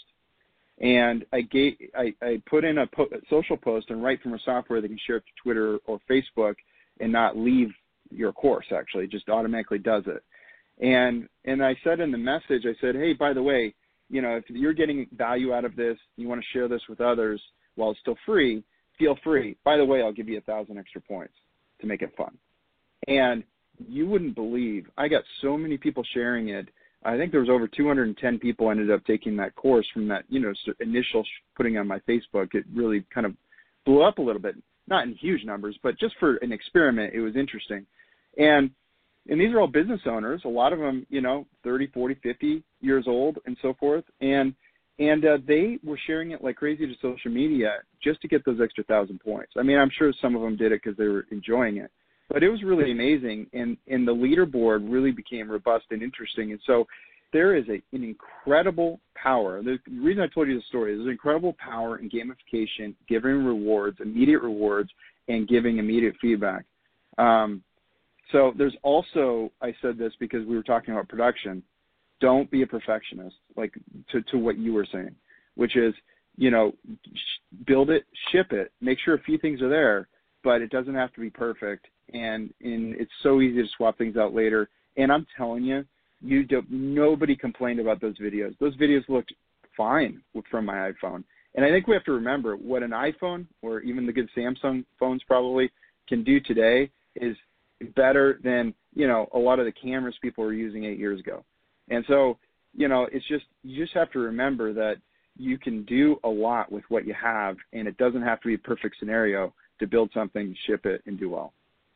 And I gave, I, I put in a, po- a social post, and right from our software, they can share it to Twitter or Facebook and not leave your course, actually. It just automatically does it. And and I said in the message, I said, hey, by the way, you know, if you're getting value out of this, you want to share this with others while it's still free, feel free. By the way, I'll give you a thousand extra points to make it fun. And you wouldn't believe, I got so many people sharing it. I think there was over two hundred ten people ended up taking that course from that, you know, initial putting on my Facebook. It really kind of blew up a little bit, not in huge numbers, but just for an experiment, it was interesting. And And these are all business owners, a lot of them, you know, thirty, forty, fifty years old and so forth. And and uh, they were sharing it like crazy to social media just to get those extra thousand points. I mean, I'm sure some of them did it because they were enjoying it. But it was really amazing. And, and the leaderboard really became robust and interesting. And so there is a, an incredible power. The reason I told you the story is there's incredible power in gamification, giving rewards, immediate rewards, and giving immediate feedback. Um, So there's also, I said this because we were talking about production, don't be a perfectionist, like to, to what you were saying, which is, you know, build it, ship it, make sure a few things are there, but it doesn't have to be perfect. And, and it's so easy to swap things out later. And I'm telling you, you do, nobody complained about those videos. Those videos looked fine from my iPhone. And I think we have to remember what an iPhone or even the good Samsung phones probably can do today is better than, you know, a lot of the cameras people were using eight years ago. And so, you know, it's just, you just have to remember that you can do a lot with what you have, and it doesn't have to be a perfect scenario to build something, ship it, and do well.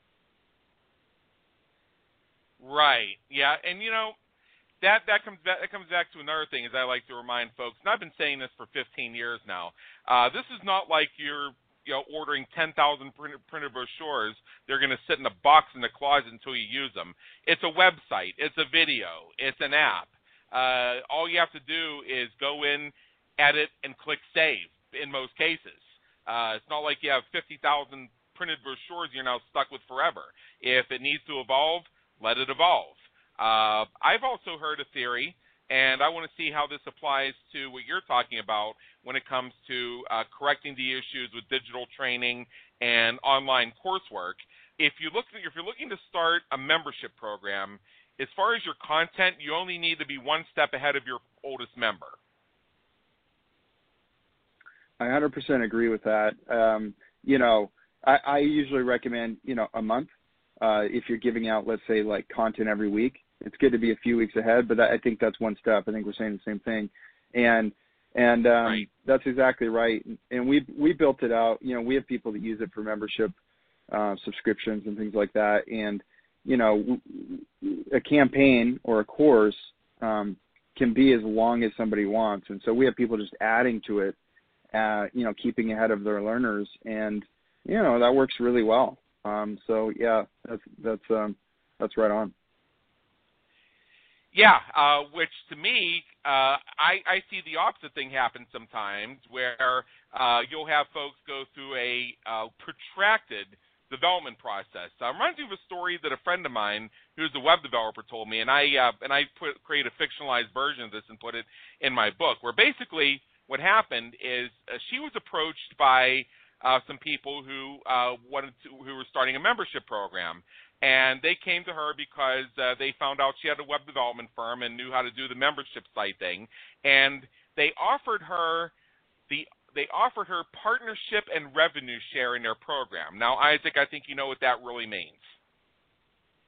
Right. Yeah. And, you know, that, that comes back, that comes back to another thing, as I like to remind folks, and I've been saying this for fifteen years now. Uh, this is not like you're, you know, ordering ten thousand printed, printed brochures. They're going to sit in a box in the closet until you use them. It's a website. It's a video. It's an app. Uh, all you have to do is go in, edit, and click save in most cases. Uh, it's not like you have fifty thousand printed brochures you're now stuck with forever. If it needs to evolve, let it evolve. Uh, I've also heard a theory, and I want to see how this applies to what you're talking about when it comes to uh, correcting the issues with digital training and online coursework. If you look, if you're looking to start a membership program, as far as your content, you only need to be one step ahead of your oldest member. I one hundred percent agree with that. Um, you know, I, I usually recommend, you know, a month uh, if you're giving out, let's say, like content every week. It's good to be a few weeks ahead, but that, I think that's one step. I think we're saying the same thing. And and um, right. That's exactly right. And we we built it out. You know, we have people that use it for membership uh, subscriptions and things like that. And, you know, a campaign or a course um, can be as long as somebody wants. And so we have people just adding to it, uh, you know, keeping ahead of their learners. And, you know, that works really well. Um, so, yeah, that's that's um, that's right on. Yeah, uh, which to me, uh, I, I see the opposite thing happen sometimes, where uh, you'll have folks go through a uh, protracted development process. Uh, reminds me of a story that a friend of mine, who's a web developer, told me, and I uh, and I put create a fictionalized version of this and put it in my book, where basically what happened is uh, she was approached by uh, some people who uh, wanted to, who were starting a membership program. And they came to her because uh, they found out she had a web development firm and knew how to do the membership site thing. And they offered her the they offered her partnership and revenue share in their program. Now, Isaac, I think you know what that really means.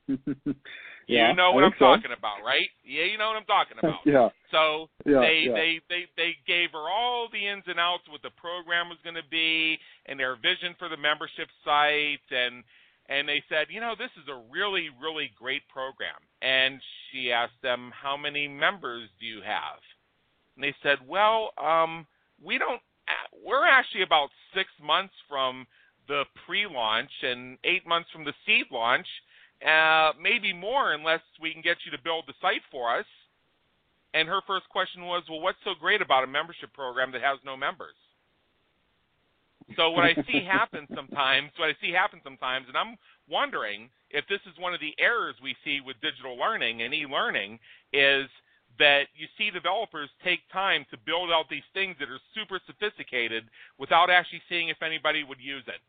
Yeah, you know what I I'm think so. talking about, right? Yeah, you know what I'm talking about. Yeah. So Yeah, they, yeah. they they they gave her all the ins and outs, what the program was going to be, and their vision for the membership site, and and they said, you know, this is a really really great program. And she asked them, how many members do you have? And they said, well, um, we don't. We're actually about six months from the pre-launch and eight months from the seed launch. Uh, maybe more unless we can get you to build the site for us. And her first question was, well, what's so great about a membership program that has no members? So what I see happen sometimes, what I see happen sometimes, and I'm wondering if this is one of the errors we see with digital learning and e-learning, is that you see developers take time to build out these things that are super sophisticated without actually seeing if anybody would use it.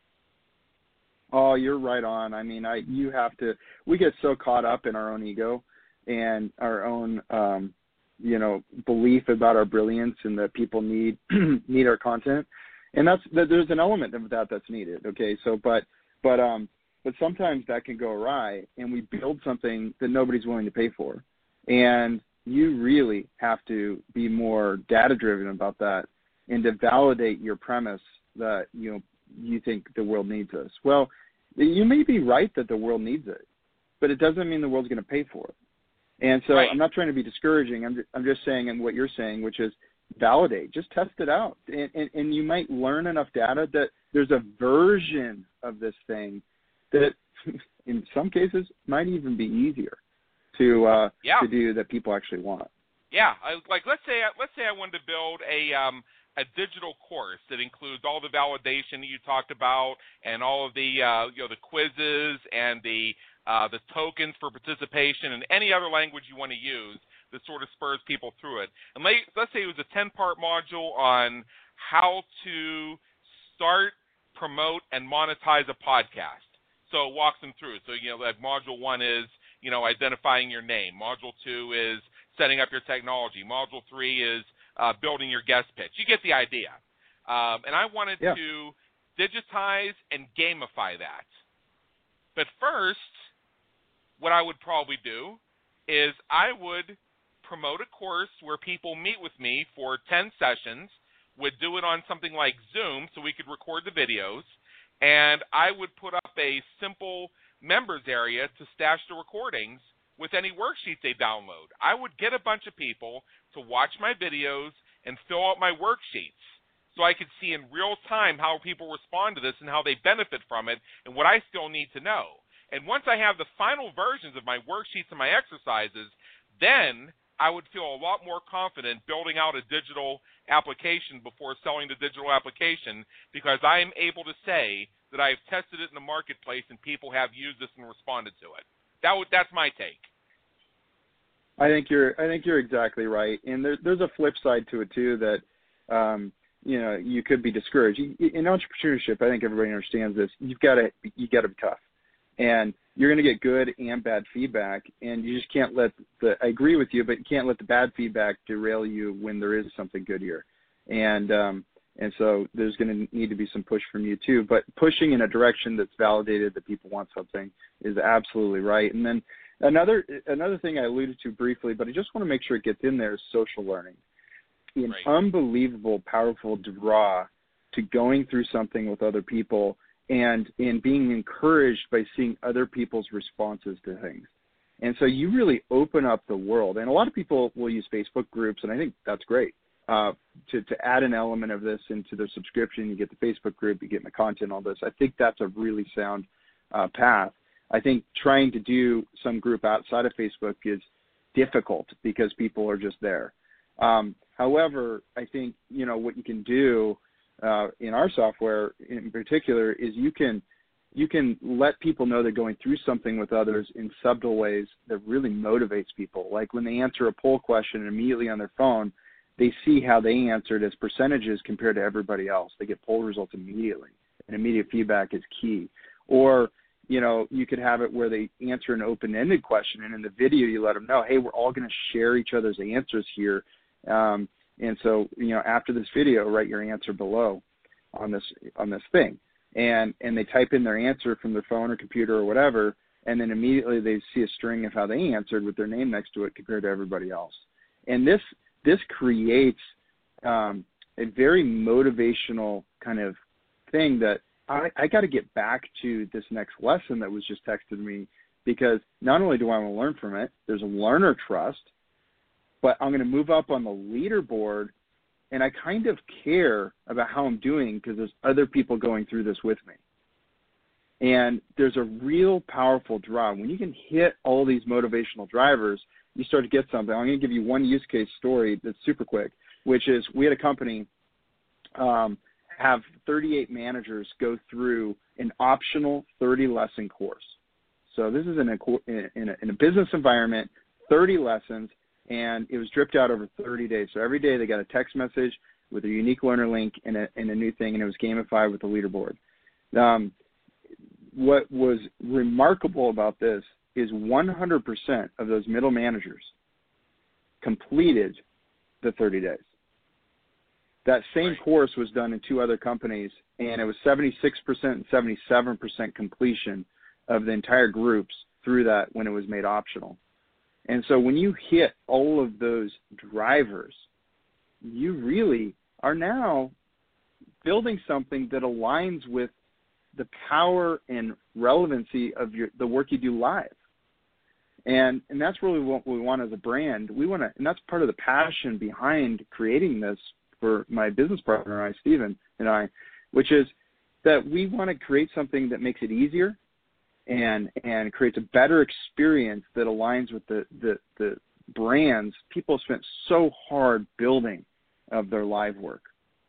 Oh, you're right on. I mean, I you have to. We get so caught up in our own ego and our own, um, you know, belief about our brilliance and that people need need our content, and that's that. There's an element of that that's needed. Okay, so but but um but sometimes that can go awry, and we build something that nobody's willing to pay for, and you really have to be more data driven about that and to validate your premise that you know. you think the world needs us. Well, you may be right that the world needs it, but it doesn't mean the world's going to pay for it. And so right. I'm not trying to be discouraging. I'm just, I'm just saying, and what you're saying, which is validate, just test it out. And, and, and you might learn enough data that there's a version of this thing that in some cases might even be easier to, uh, yeah. to do that people actually want. Yeah. I, like let's say, let's say I wanted to build a, um, a digital course that includes all the validation that you talked about and all of the uh, you know the quizzes and the uh, the tokens for participation and any other language you want to use that sort of spurs people through it. And let, let's say it was a ten-part module on how to start, promote, and monetize a podcast. So it walks them through. So you know, like module one is you know identifying your name. Module two is setting up your technology. Module three is Uh, building your guest pitch. You get the idea. Um, and I wanted yeah. to digitize and gamify that. But first, what I would probably do is I would promote a course where people meet with me for ten sessions, would do it on something like Zoom so we could record the videos, and I would put up a simple members area to stash the recordings with any worksheets they download. I would get a bunch of people to watch my videos and fill out my worksheets so I could see in real time how people respond to this and how they benefit from it and what I still need to know. And once I have the final versions of my worksheets and my exercises, then I would feel a lot more confident building out a digital application before selling the digital application, because I am able to say that I've tested it in the marketplace and people have used this and responded to it. That would, that's my take. I think you're. I think you're exactly right, and there, there's a flip side to it too. That um, you know, you could be discouraged in entrepreneurship. I think everybody understands this. You've got to. You got to be tough, and you're going to get good and bad feedback, and you just can't let the. I agree with you, but you can't let the bad feedback derail you when there is something good here, and um, and so there's going to need to be some push from you too. But pushing in a direction that's validated that people want something is absolutely right, and then. Another another thing I alluded to briefly, but I just want to make sure it gets in there, is social learning. An right. unbelievable, powerful draw to going through something with other people and, and being encouraged by seeing other people's responses to things. And so you really open up the world. And a lot of people will use Facebook groups, and I think that's great. Uh, to, to add an element of this into their subscription, you get the Facebook group, you get my content, all this. I think that's a really sound uh, path. I think trying to do some group outside of Facebook is difficult because people are just there. Um, however, I think, you know, what you can do uh, in our software in particular is you can you can let people know they're going through something with others in subtle ways that really motivates people. Like when they answer a poll question immediately on their phone, they see how they answered as percentages compared to everybody else. They get poll results immediately, and immediate feedback is key. Or you know, you could have it where they answer an open-ended question, and in the video you let them know, hey, we're all going to share each other's answers here. Um, and so, you know, after this video, write your answer below on this on this thing. And and they type in their answer from their phone or computer or whatever, and then immediately they see a string of how they answered with their name next to it compared to everybody else. And this this creates um, a very motivational kind of thing that I, I got to get back to this next lesson that was just texted to me, because not only do I want to learn from it, there's a learner trust, but I'm going to move up on the leaderboard, and I kind of care about how I'm doing because there's other people going through this with me. And there's a real powerful drive. When you can hit all these motivational drivers, you start to get something. I'm going to give you one use case story that's super quick, which is we had a company um, have thirty-eight managers go through an optional thirty-lesson course. So this is in a, in a, in a business environment, thirty lessons, and it was dripped out over thirty days. So every day they got a text message with a unique learner link and a, and a new thing, and it was gamified with the leaderboard. Um, what was remarkable about this is one hundred percent of those middle managers completed the thirty days. That same Right. course was done in two other companies, and it was seventy-six percent and seventy-seven percent completion of the entire groups through that when it was made optional. And so when you hit all of those drivers, you really are now building something that aligns with the power and relevancy of your the work you do live. And and that's really what we want as a brand. We want to, and that's part of the passion behind creating this for my business partner, I, Stephen, and I, which is that we want to create something that makes it easier and and creates a better experience that aligns with the, the, the brands people spent so hard building of their live work.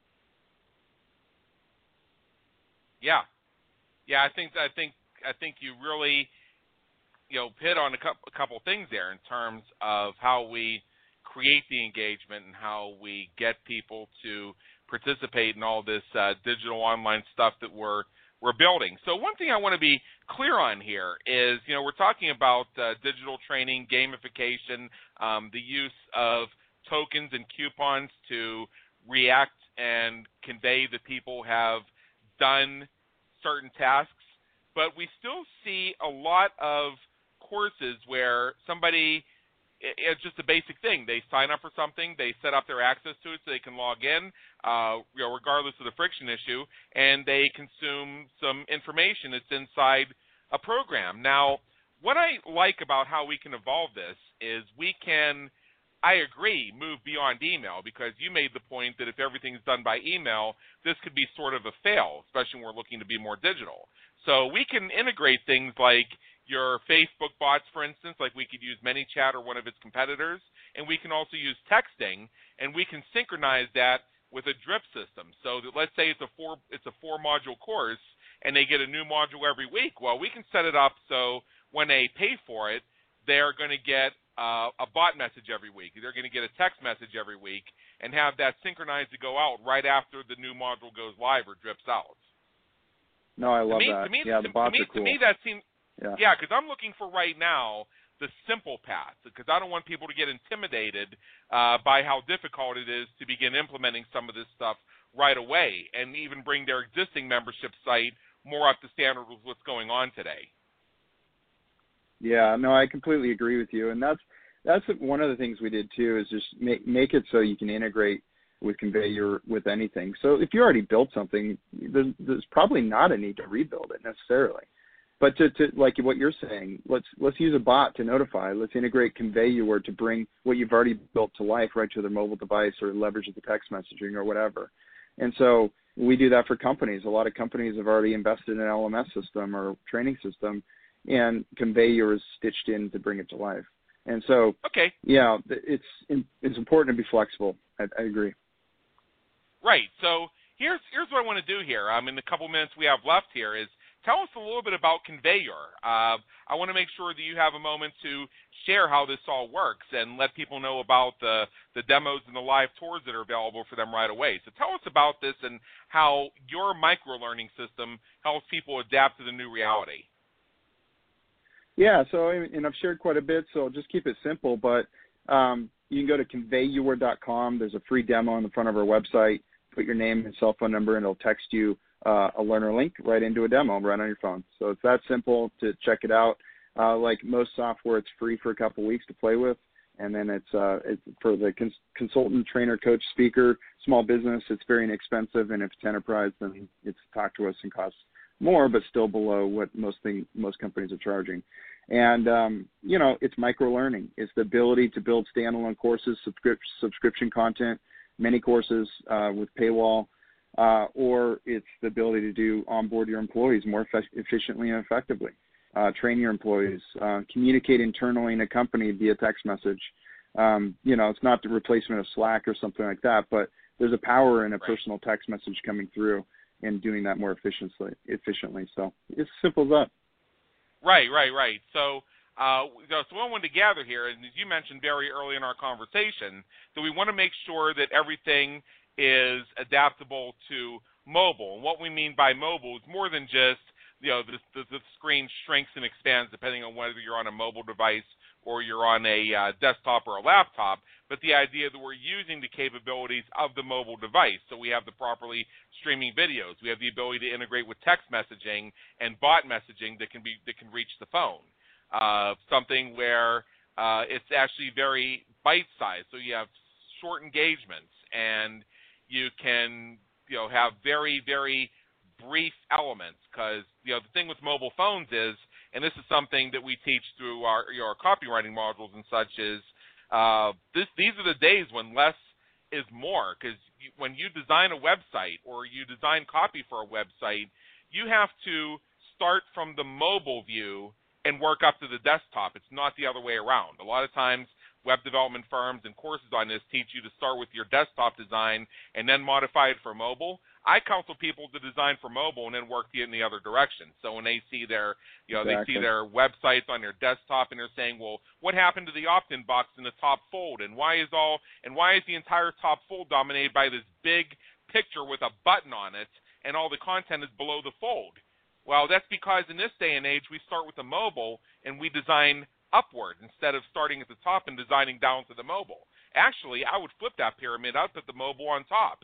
Yeah. Yeah, I think I think I think you really, you know, hit on a couple, a couple things there in terms of how we create the engagement and how we get people to participate in all this uh, digital online stuff that we're we're building. So one thing I want to be clear on here is, you know, we're talking about uh, digital training, gamification, um, the use of tokens and coupons to react and convey that people have done certain tasks, but we still see a lot of courses where somebody, it's just a basic thing. They sign up for something, they set up their access to it so they can log in, uh, you know, regardless of the friction issue, and they consume some information that's inside a program. Now, what I like about how we can evolve this is we can, I agree, move beyond email, because you made the point that if everything's done by email, this could be sort of a fail, especially when we're looking to be more digital. So we can integrate things like your Facebook bots, for instance, like we could use ManyChat or one of its competitors, and we can also use texting, and we can synchronize that with a drip system. So that, let's say it's a four it's a four module course, and they get a new module every week. Well, we can set it up so when they pay for it, they're going to get uh, a bot message every week. They're going to get a text message every week, and have that synchronized to go out right after the new module goes live or drips out. No, I love to me, that. To me, yeah, to, the bots to me, are cool. To me, that seems. Yeah, yeah, because I'm looking for right now the simple path, because I don't want people to get intimidated uh, by how difficult it is to begin implementing some of this stuff right away, and even bring their existing membership site more up to standard with what's going on today. Yeah, no, I completely agree with you, and that's that's one of the things we did too, is just make make it so you can integrate with Conveyor with anything. So if you already built something, there's, there's probably not a need to rebuild it necessarily. But to, to like what you're saying, let's let's use a bot to notify. Let's integrate Conveyor to bring what you've already built to life right to their mobile device, or leverage the text messaging or whatever. And so we do that for companies. A lot of companies have already invested in an L M S system or training system, and Conveyor is stitched in to bring it to life. And so, okay, yeah, it's it's important to be flexible. I, I agree. Right. So here's here's what I want to do here. Um, in the couple minutes we have left here is tell us a little bit about Conveyor. Uh, I want to make sure that you have a moment to share how this all works and let people know about the, the demos and the live tours that are available for them right away. So tell us about this and how your micro-learning system helps people adapt to the new reality. Yeah, so, and I've shared quite a bit, so I'll just keep it simple, but um, you can go to conveyor dot com. There's a free demo on the front of our website. Put your name and cell phone number, and it'll text you uh, a learner link right into a demo right on your phone. So it's that simple to check it out. Uh, like most software, it's free for a couple weeks to play with. And then it's, uh, it's for the cons- consultant, trainer, coach, speaker, small business, it's very inexpensive. And if it's enterprise, then it's talk to us and costs more, but still below what most thing, most companies are charging. And, um, you know, it's micro-learning. It's the ability to build standalone courses, subscrip- subscription content, many courses uh, with paywall, uh, or it's the ability to do onboard your employees more eff- efficiently and effectively. Uh, train your employees, uh, communicate internally in a company via text message. Um, you know, it's not the replacement of Slack or something like that, but there's a power in a right. personal text message coming through and doing that more efficiently. Efficiently, so it's as simple as that. Right, right, right. So, uh, so what I wanted to gather here, and as you mentioned very early in our conversation, that we want to make sure that everything is adaptable to mobile. And what we mean by mobile is more than just you know, the, the, the screen shrinks and expands depending on whether you're on a mobile device or you're on a uh, desktop or a laptop, but the idea that we're using the capabilities of the mobile device. So we have the properly streaming videos. We have the ability to integrate with text messaging and bot messaging that can be that can reach the phone. Uh, something where uh, it's actually very bite-sized. So you have short engagements, and you can you know have very, very brief elements, because you know the thing with mobile phones is, and this is something that we teach through our you know, our copywriting modules and such, is uh, this these are the days when less is more, because when you design a website or you design copy for a website, you have to start from the mobile view and work up to the desktop. It's not the other way around. A lot of times web development firms and courses on this teach you to start with your desktop design and then modify it for mobile. I counsel people to design for mobile and then work in the other direction. So when they see their, you know, Exactly. they see their websites on their desktop and they're saying, well, what happened to the opt-in box in the top fold, and why is all, and why is the entire top fold dominated by this big picture with a button on it, and all the content is below the fold? Well, that's because in this day and age we start with the mobile and we design upward instead of starting at the top and designing down to the mobile. Actually, I would flip that pyramid. I'd put the mobile on top.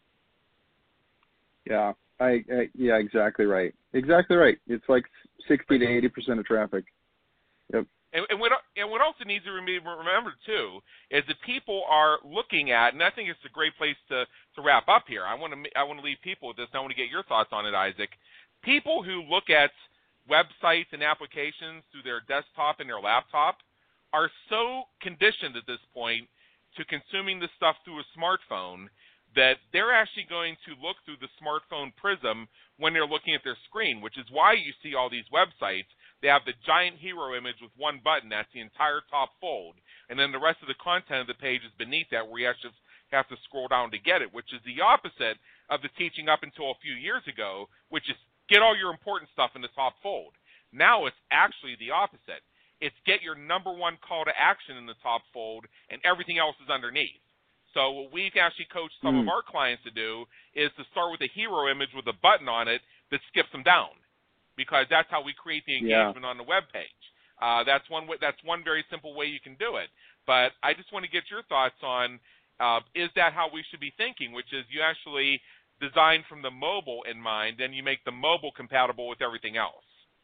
Yeah, I, I yeah, exactly right. Exactly right. It's like sixty to eighty percent of traffic. Yep. And, and what and what also needs to be remembered too is that people are looking at, and I think it's a great place to, to wrap up here. I want to I want to leave people with this, and I want to get your thoughts on it, Isaac. People who look at websites and applications through their desktop and their laptop are so conditioned at this point to consuming this stuff through a smartphone that they're actually going to look through the smartphone prism when they're looking at their screen, which is why you see all these websites. They have the giant hero image with one button. That's the entire top fold. And then the rest of the content of the page is beneath that, where you actually have to scroll down to get it, which is the opposite of the teaching up until a few years ago, which is get all your important stuff in the top fold. Now it's actually the opposite. It's get your number one call to action in the top fold, and everything else is underneath. So what we've actually coached some mm. of our clients to do is to start with a hero image with a button on it that skips them down, because that's how we create the engagement yeah. on the web page. Uh, that's one way, that's one very simple way you can do it. But I just want to get your thoughts on, uh, is that how we should be thinking, which is you actually design from the mobile in mind, then you make the mobile compatible with everything else.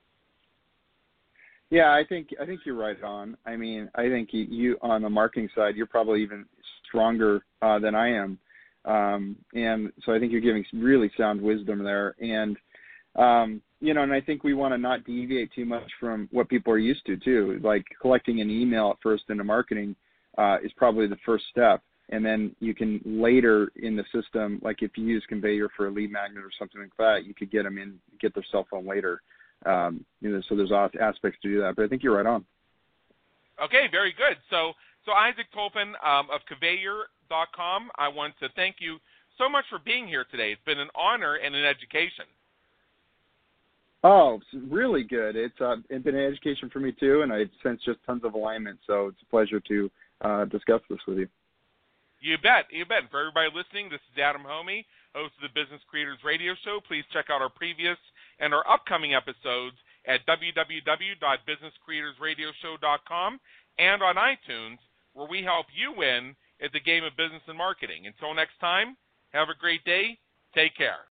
Yeah, I think I think you're right on. I mean, I think you, you on the marketing side, you're probably even stronger uh, than I am, um, and so I think you're giving some really sound wisdom there. And um, you know, and I think we want to not deviate too much from what people are used to too. Like collecting an email at first into marketing uh, is probably the first step, and then you can later in the system, like if you use Conveyor for a lead magnet or something like that, you could get them in, get their cell phone later. Um, you know, so there's aspects to do that, but I think you're right on. Okay, very good. So, so Isaac Tolpin um, of Conveyor dot com, I want to thank you so much for being here today. It's been an honor and an education. Oh, it's really good. It's, uh, it's been an education for me too, and I sense just tons of alignment. So it's a pleasure to uh, discuss this with you. You bet, you bet. And for everybody listening, this is Adam Homey, host of the Business Creators Radio Show. Please check out our previous and our upcoming episodes at w w w dot business creators radio show dot com and on iTunes, where we help you win at the game of business and marketing. Until next time, have a great day. Take care.